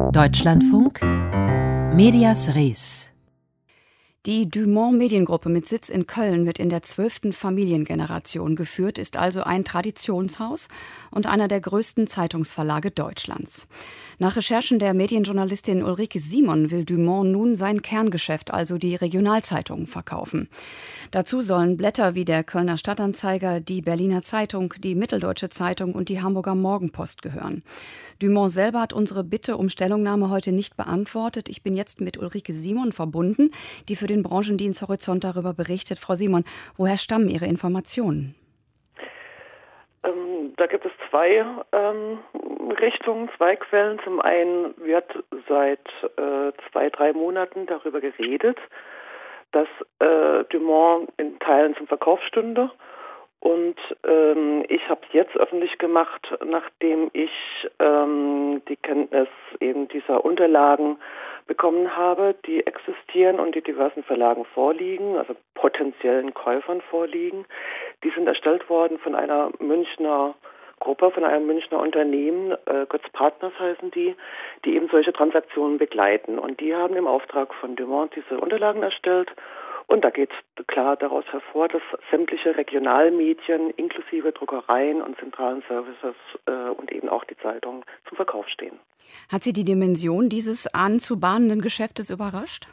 Deutschlandfunk Medias Res. Die Dumont Mediengruppe mit Sitz in Köln wird in der 12. Familiengeneration geführt, ist also ein Traditionshaus und einer der größten Zeitungsverlage Deutschlands. Nach Recherchen der Medienjournalistin Ulrike Simon will Dumont nun sein Kerngeschäft, also die Regionalzeitungen, verkaufen. Dazu sollen Blätter wie der Kölner Stadtanzeiger, die Berliner Zeitung, die Mitteldeutsche Zeitung und die Hamburger Morgenpost gehören. Dumont selber hat unsere Bitte um Stellungnahme heute nicht beantwortet. Ich bin jetzt mit Ulrike Simon verbunden, die für den Branchendienst Horizont darüber berichtet. Frau Simon, woher stammen Ihre Informationen? Da gibt es zwei Richtungen, zwei Quellen. Zum einen wird seit 2-3 Monaten darüber geredet, dass Dumont in Teilen zum Verkauf stünde. Und ich habe es jetzt öffentlich gemacht, nachdem ich die Kenntnis eben dieser Unterlagen bekommen habe, die existieren und die diversen Verlagen vorliegen, also potenziellen Käufern vorliegen. Die sind erstellt worden von einer Münchner Gruppe, von einem Münchner Unternehmen, Götz Partners heißen die eben solche Transaktionen begleiten. Und die haben im Auftrag von Dumont diese Unterlagen erstellt. Und da geht klar daraus hervor, dass sämtliche Regionalmedien inklusive Druckereien und zentralen Services und eben auch die Zeitungen zum Verkauf stehen. Hat Sie die Dimension dieses anzubahnenden Geschäftes überrascht?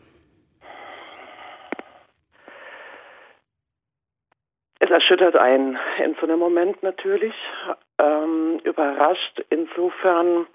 Es erschüttert einen in so einem Moment natürlich. Überrascht insofern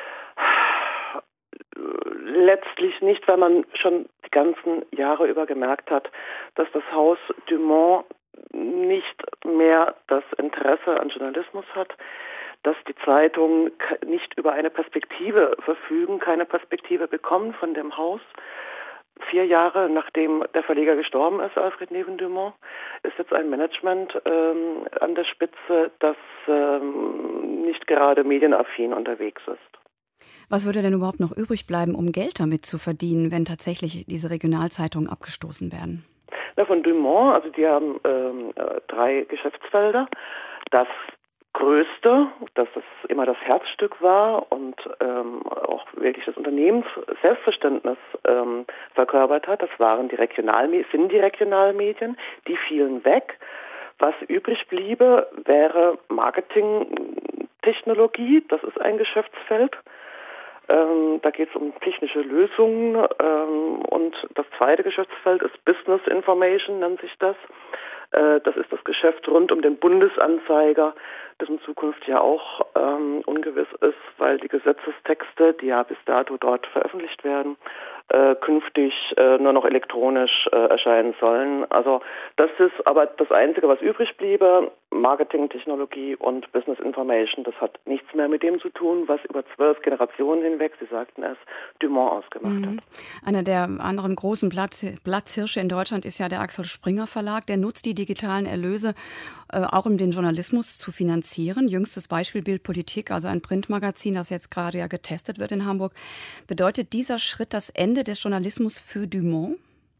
letztlich nicht, weil man schon die ganzen Jahre über gemerkt hat, dass das Haus Dumont nicht mehr das Interesse an Journalismus hat, dass die Zeitungen nicht über eine Perspektive verfügen, keine Perspektive bekommen von dem Haus. 4 Jahre nachdem der Verleger gestorben ist, Alfred Neven-Dumont, ist jetzt ein Management an der Spitze, das nicht gerade medienaffin unterwegs ist. Was würde denn überhaupt noch übrig bleiben, um Geld damit zu verdienen, wenn tatsächlich diese Regionalzeitungen abgestoßen werden? Von Dumont, also die haben 3 Geschäftsfelder. Das größte, das immer das Herzstück war und auch wirklich das Unternehmens Selbstverständnis verkörpert hat, das sind die Regionalmedien, die fielen weg. Was übrig bliebe, wäre Marketingtechnologie, das ist ein Geschäftsfeld. Da geht es um technische Lösungen und das zweite Geschäftsfeld ist Business Information, nennt sich das. Das ist das Geschäft rund um den Bundesanzeiger, das in Zukunft ja auch ungewiss ist, weil die Gesetzestexte, die ja bis dato dort veröffentlicht werden, künftig nur noch elektronisch erscheinen sollen. Also das ist aber das Einzige, was übrig bliebe. Marketingtechnologie und Business Information, das hat nichts mehr mit dem zu tun, was über 12 Generationen hinweg, Sie sagten es, Dumont ausgemacht hat. Einer der anderen großen Platzhirsche in Deutschland ist ja der Axel Springer Verlag. Der nutzt die digitalen Erlöse auch um den Journalismus zu finanzieren. Jüngstes Beispiel Bild Politik, also ein Printmagazin, das jetzt gerade ja getestet wird in Hamburg. Bedeutet dieser Schritt das Ende des Journalismus für Dumont?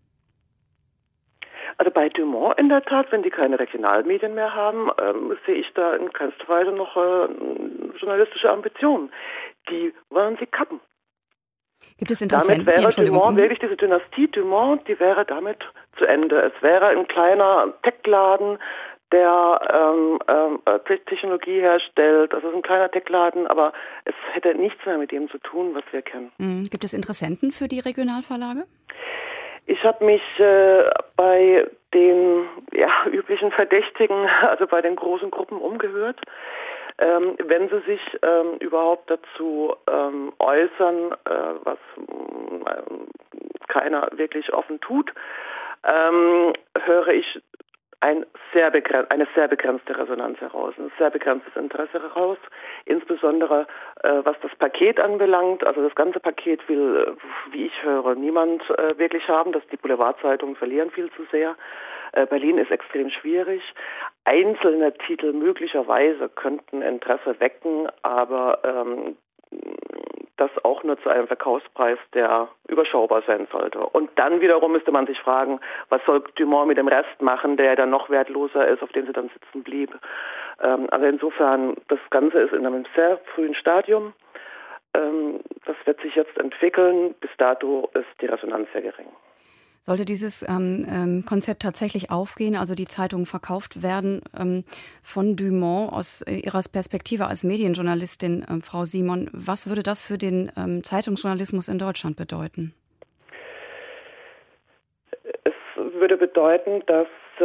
Also bei Dumont in der Tat, wenn die keine Regionalmedien mehr haben, sehe ich da in keinster Weise noch journalistische Ambitionen. Die wollen sie kappen. Gibt es Interessenten? Damit wäre Dumont wirklich diese Dynastie Dumont, die wäre damit zu Ende. Es wäre ein kleiner Techladen, der Technologie herstellt. Das ist ein kleiner Techladen, aber es hätte nichts mehr mit dem zu tun, was wir kennen. Gibt es Interessenten für die Regionalverlage? Ich habe mich bei den üblichen Verdächtigen, also bei den großen Gruppen umgehört. Wenn sie sich überhaupt dazu äußern, was keiner wirklich offen tut, höre ich eine sehr begrenzte Resonanz heraus, ein sehr begrenztes Interesse heraus, insbesondere was das Paket anbelangt. Also das ganze Paket will, wie ich höre, niemand wirklich haben. Die Boulevardzeitungen verlieren viel zu sehr. Berlin ist extrem schwierig. Einzelne Titel möglicherweise könnten Interesse wecken, aber das auch nur zu einem Verkaufspreis, der überschaubar sein sollte. Und dann wiederum müsste man sich fragen, was soll Dumont mit dem Rest machen, der dann noch wertloser ist, auf dem sie dann sitzen blieb. Also insofern, das Ganze ist in einem sehr frühen Stadium. Das wird sich jetzt entwickeln. Bis dato ist die Resonanz sehr gering. Sollte dieses Konzept tatsächlich aufgehen, also die Zeitungen verkauft werden, von Dumont aus Ihrer Perspektive als Medienjournalistin, Frau Simon, was würde das für den Zeitungsjournalismus in Deutschland bedeuten? Es würde bedeuten, dass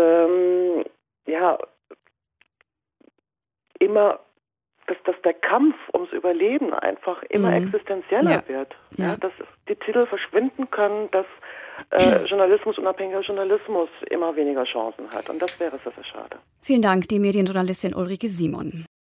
dass der Kampf ums Überleben einfach immer existenzieller wird. Ja. Dass die Titel verschwinden können, dass Journalismus, unabhängiger Journalismus immer weniger Chancen hat. Und das wäre sehr, sehr schade. Vielen Dank, die Medienjournalistin Ulrike Simon.